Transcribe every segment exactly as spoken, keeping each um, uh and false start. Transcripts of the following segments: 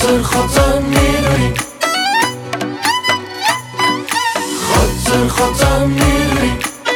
خاطر خودم میدونی، خاطر خودم میدونی.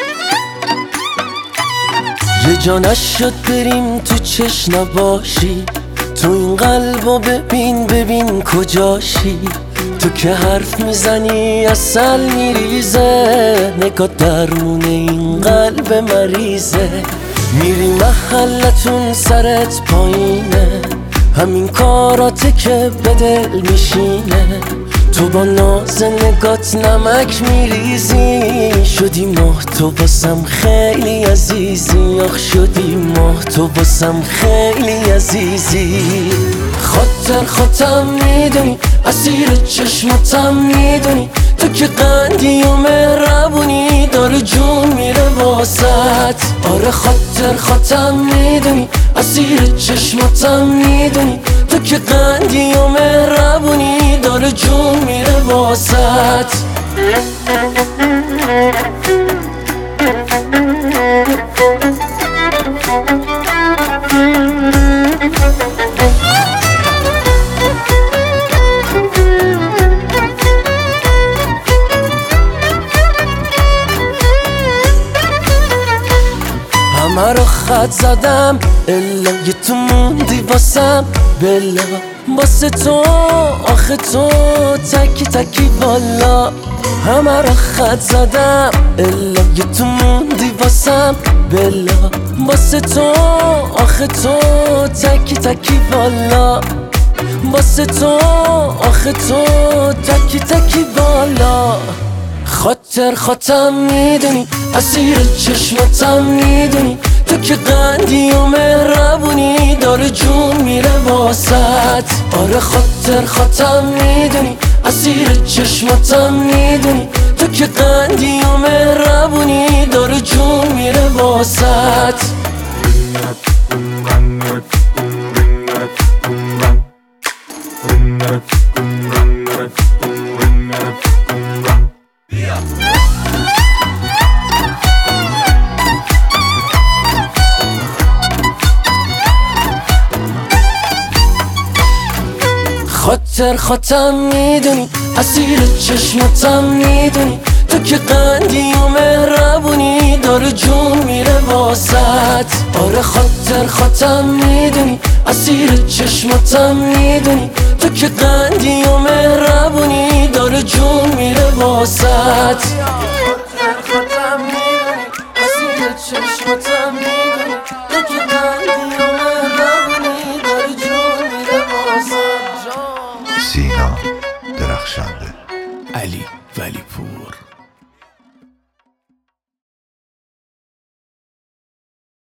یه جا نشد بریم تو چش نباشی، تو این قلبو ببین ببین کجاشی. تو که حرف میزنی اصل میریزه، نگاه درمون این قلب مریضه. میری محلتون سرت پایینه، همین کاراته که به دل میشینه. تو با ناز نگات نمک میریزی، شدی ماه تو باسم خیلی عزیزی. آخ شدی ماه تو باسم خیلی عزیزی. خاطر خودم میدونی، اسیر چشماتم میدونی. تو که قندی و مهربونی، داره جون میره واسط. آره خاطر خودم میدونی، اسیر چشماتم میدونی. تو که قندی و مهربونی، داره جون میره واسط. همه رو خط زدم الا یه تو موندی واسم. بلا واسه تو آخه تو تکی تکی والا. همه رو خط زدم الا یه تو موندی واسم. بلا واسه تو آخه تو تکی تکی والا. واسه تو آخه تو تکی تکی والا. خاطر خودم میدونی، اسیر چشماتم میدونی. تو که قندی و مهربونی، داره جون میره واسط. آره خاطر خودم میدونی، اسیر چشماتم میدونی. تو که قندی و مهربونی، داره جون میره واسط. خاطر خودم میدونی، اسیر چشماتم میدونی. تو که قندی و مهربونی، داره جون میره واسط. آره خاطر خودم میدونی، اسیر چشماتم میدونی. تو که قندی و مهربونی، داره جون میره واسط. خاطر خودم میدونی، اسیر چشماتم میدونی. تو که قندی و مهربونی، داره جون میره واسط. سینا درخشنده، علی ولی پور.